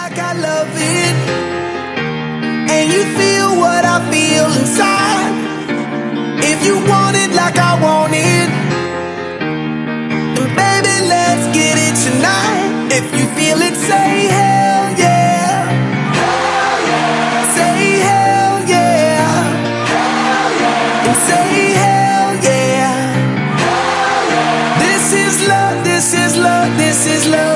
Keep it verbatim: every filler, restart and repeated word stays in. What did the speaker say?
like I love it, and you feel what I feel inside. If you want it like I want it, then baby, let's get it tonight. If you feel it, say hell yeah. Hell yeah. Say hell yeah. Hell yeah. And say hell yeah. Hell yeah. This is love, this is love, this is love.